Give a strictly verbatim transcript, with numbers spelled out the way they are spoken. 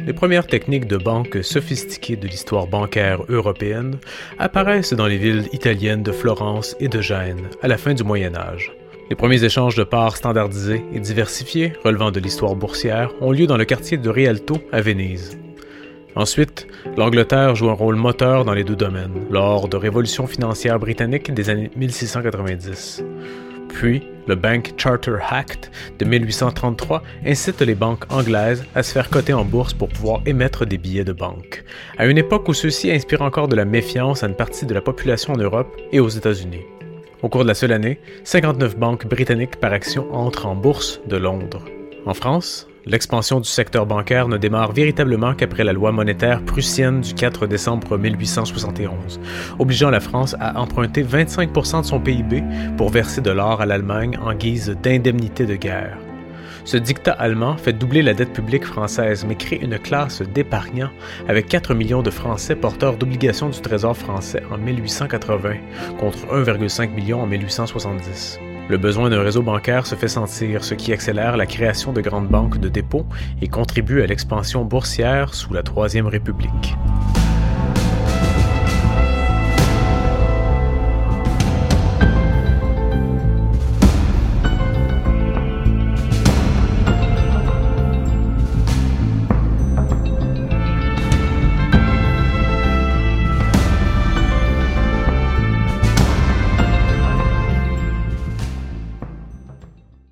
Les premières techniques de banque sophistiquées de l'histoire bancaire européenne apparaissent dans les villes italiennes de Florence et de Gênes à la fin du Moyen Âge. Les premiers échanges de parts standardisés et diversifiés relevant de l'histoire boursière ont lieu dans le quartier de Rialto à Venise. Ensuite, l'Angleterre joue un rôle moteur dans les deux domaines, lors de révolutions financières britanniques des années mille six cent quatre-vingt-dix. Puis, le Bank Charter Act de mille huit cent trente-trois incite les banques anglaises à se faire coter en bourse pour pouvoir émettre des billets de banque, à une époque où ceux-ci inspirent encore de la méfiance à une partie de la population en Europe et aux États-Unis. Au cours de la seule année, cinquante-neuf banques britanniques par action entrent en bourse de Londres. En France, l'expansion du secteur bancaire ne démarre véritablement qu'après la loi monétaire prussienne du quatre décembre mille huit cent soixante et onze, obligeant la France à emprunter vingt-cinq pour cent de son P I B pour verser de l'or à l'Allemagne en guise d'indemnité de guerre. Ce diktat allemand fait doubler la dette publique française, mais crée une classe d'épargnants avec quatre millions de Français porteurs d'obligations du Trésor français en mille huit cent quatre-vingts, contre un virgule cinq million en mille huit cent soixante-dix. Le besoin d'un réseau bancaire se fait sentir, ce qui accélère la création de grandes banques de dépôt et contribue à l'expansion boursière sous la Troisième République.